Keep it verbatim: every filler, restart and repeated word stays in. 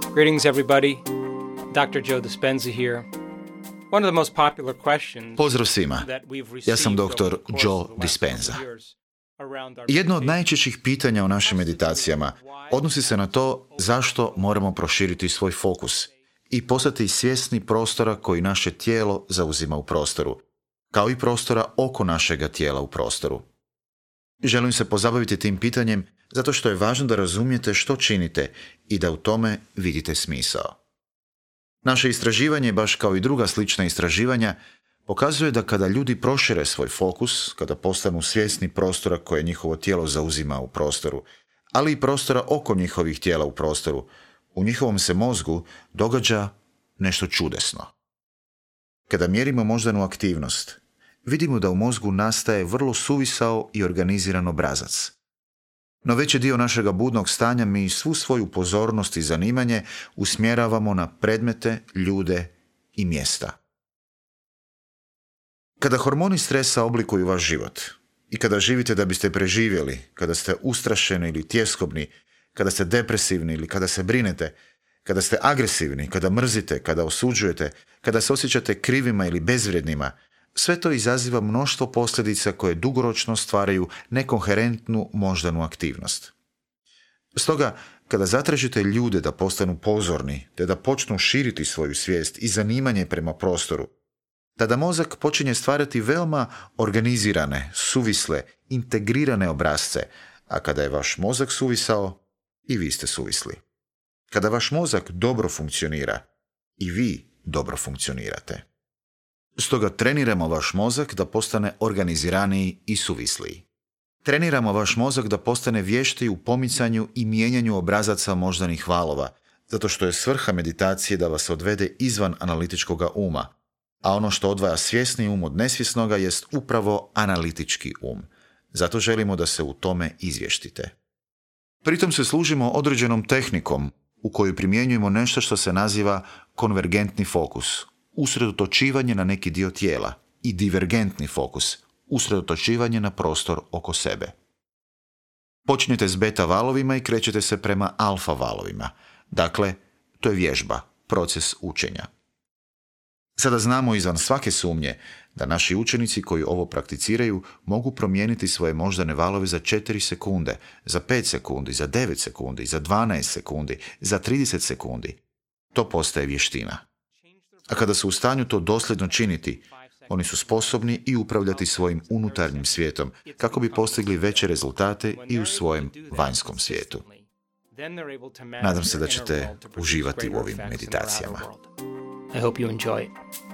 Greetings, everybody. doctor Joe Dispenza here. One of the most popular questions. Pozdrav svima. Ja sam doktor Joe Dispenza. Jedno od najčešćih pitanja u našim meditacijama odnosi se na to zašto moramo proširiti svoj fokus i postati svjesni prostora koji naše tijelo zauzima u prostoru, kao i prostora oko našega tijela u prostoru. Želim se pozabaviti tim pitanjem zato što je važno da razumijete što činite i da u tome vidite smisao. Naše istraživanje, baš kao i druga slična istraživanja, pokazuje da kada ljudi prošire svoj fokus, kada postanu svjesni prostora koje njihovo tijelo zauzima u prostoru, ali i prostora oko njihovih tijela u prostoru, u njihovom se mozgu događa nešto čudesno. Kada mjerimo moždanu aktivnost, vidimo da u mozgu nastaje vrlo suvisao i organiziran obrazac. No veći dio našega budnog stanja mi svu svoju pozornost i zanimanje usmjeravamo na predmete, ljude i mjesta. Kada hormoni stresa oblikuju vaš život i kada živite da biste preživjeli, kada ste ustrašeni ili tjeskobni, kada ste depresivni ili kada se brinete, kada ste agresivni, kada mrzite, kada osuđujete, kada se osjećate krivima ili bezvrijednima, sve to izaziva mnoštvo posljedica koje dugoročno stvaraju nekoherentnu moždanu aktivnost. Stoga, kada zatražite ljude da postanu pozorni, te da počnu širiti svoju svijest i zanimanje prema prostoru, tada mozak počinje stvarati veoma organizirane, suvisle, integrirane obrasce, a kada je vaš mozak suvisao, i vi ste suvisli. Kada vaš mozak dobro funkcionira, i vi dobro funkcionirate. Stoga treniramo vaš mozak da postane organiziraniji i suvisliji. Treniramo vaš mozak da postane vještiji u pomicanju i mijenjanju obrazaca moždanih valova, zato što je svrha meditacije da vas odvede izvan analitičkoga uma, a ono što odvaja svjesni um od nesvjesnoga jest upravo analitički um. Zato želimo da se u tome izvještite. Pritom se služimo određenom tehnikom u kojoj primjenjujemo nešto što se naziva konvergentni fokus, usredotočivanje na neki dio tijela, i divergentni fokus, usredotočivanje na prostor oko sebe. Počinjete s beta valovima i krećete se prema alfa valovima. Dakle, to je vježba, proces učenja. Sada znamo izvan svake sumnje da naši učenici koji ovo prakticiraju mogu promijeniti svoje moždane valove za četiri sekunde, za pet sekundi, za devet sekundi, za dvanaest sekundi, za trideset sekundi. To postaje vještina. A kada su u stanju to dosljedno činiti, oni su sposobni i upravljati svojim unutarnjim svijetom kako bi postigli veće rezultate i u svojem vanjskom svijetu. Nadam se da ćete uživati u ovim meditacijama. I hope you enjoy it.